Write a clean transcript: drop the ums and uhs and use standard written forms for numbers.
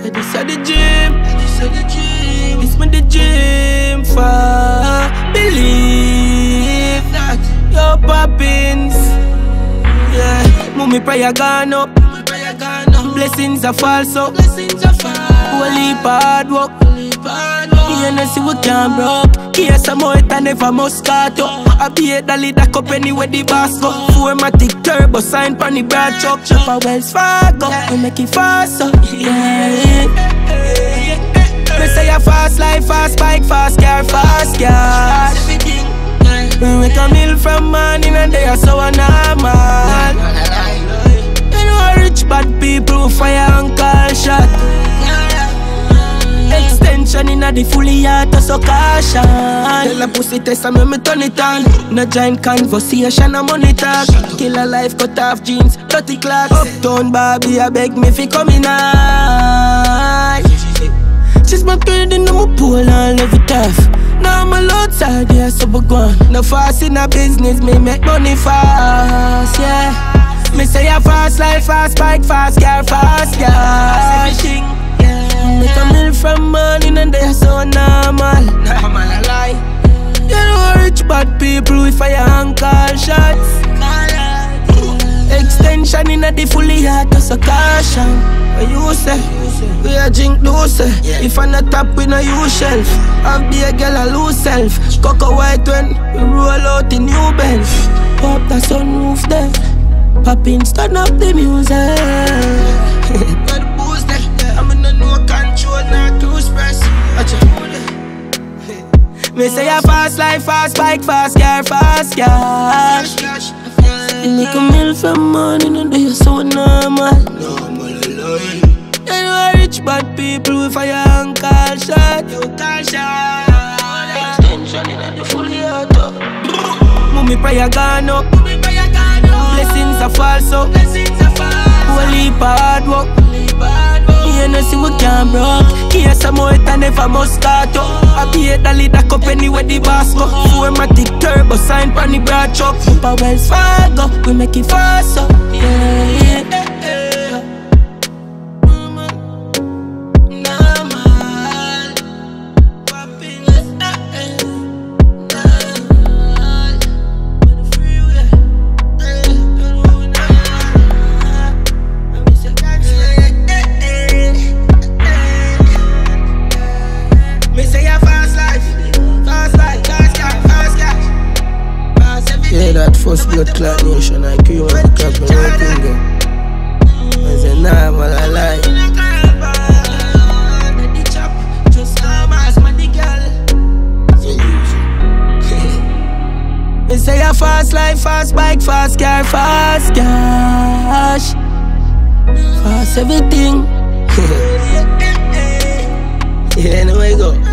This is the gym. This me the gym for. Believe that your poppins. Yeah, mommy prayer gone up. Blessings are false up. Holy hard work. You know see we can't broke. Here some more it and never Moscato. I be a dolly that up anywhere the boss go. 4matic turbo sign pan the broad truck. Shop a Wells Fargo. We make it faster. Yeah. We say a fast life, fast bike, fast car, fast cash. We make a meal from morning and they are so normal. You know rich bad people fire and call shot. Extension in the fully auto so caution. Tell a pussy test and me turn it on. No giant conversation, no money talk. Kill a life, cut off jeans, 30 clocks. Uptown Barbie, I beg me fi come in high. She's my girl in my pool and love it tough. Now I'm outside, yeah, so we gone. No fast in a business, me make money fast, yeah. Me say a fast life, fast bike, fast car, fast cash. Everything, yeah. Make a meal from morning and they're so normal. Normal, I lie. You know rich bad people with fire and call shots. Extension in the fully auto so caution. What you say? We a drink loose. If I not tap we no use shelf. Have be a girl a lose self. Coco white when we roll out in new Benz. Pop the sunroof there. Poppin' turn up the music. Got boost there. I'm in no control, not cruise press. Me say a fast life, fast bike, fast car, fast cash. You make a meal from morning and they are so normal. You know rich bad people with fire and call shot. You call shot. Extension in the fully auto. Mommy prayer gone up. Blessings are false up. Holy hard work. You know see we can't broke. Here some more it and never Moscato. I be a dolly that up anywhere the boss go. 4matic turbo sign pan the broad truck. Up a Wells Fargo, we make it fast up. Yeah. That first blood clot nation, I kill you on the cap and everything. I say, nah, man, I lie. They say a fast life, fast bike, fast car, fast cash. Fast everything. Yeah, anyway, go.